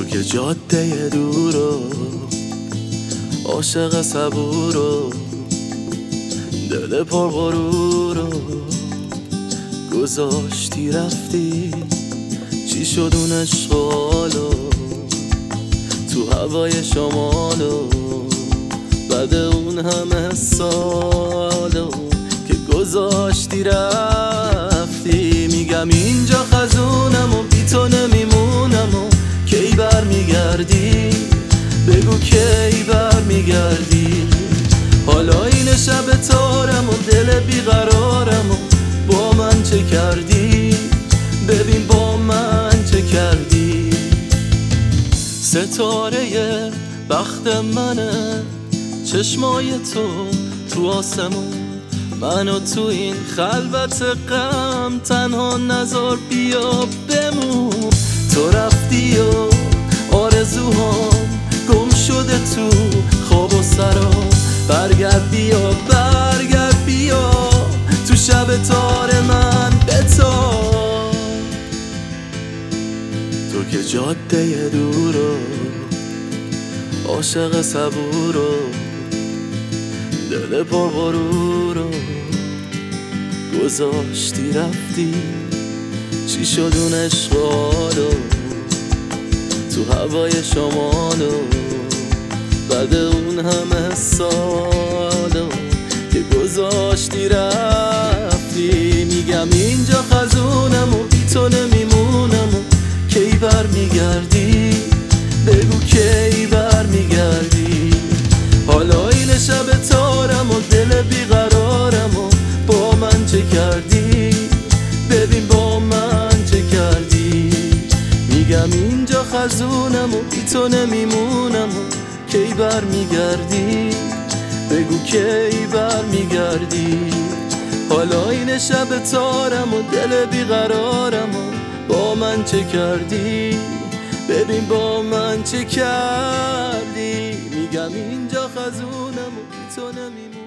که جاده دورو عاشق صبورو دل پر غرورو گذاشتی رفتی. چی شد اون عشق و حالو تو هوای شمالو بعد اون همه سالو که گذاشتی رفتی؟ میگم اینجا خزونم و بی تو نمیمونم و کی بر میگردی؟ بگو کی بر میگردی؟ حالا این شب تارم و دل بیقرارم و با من چه کردی؟ ببین با من چه کردی؟ ستاره بخت منه چشمای تو آسمون، منو تو این خلوت غم تنها نذار، بیا بمون. تو رفتی و آرزوهام گم شده تو خواب و سرام، برگرد بیا برگرد بیا تو شب تار من بتاب. تو که جاده دورو عاشق صبورو دل پر غرورو گذاشتی رفتی. چی شد اون عشق و حالو تو هوای شمالو بعد اون همه سالو که گذاشتی رفتی؟ میگم اینجا خزونم و بی تو نمیمونم و کی بر میگردی؟ بگو کی بر میگردی؟ حالا این شب تارم و دل بیقرارم و با من چه کردی؟ ببین با من چه کردی؟ میگم اینجا خزونم و بی تو نمیمونم و کی بر میگردی؟ بگو کی بر میگردی؟ حالا این شب تارم و دل بیقرارم و با من چه کردی؟ ببین با من چه کردی؟ میگم اینجا خزونم و بی تو نمیمونم.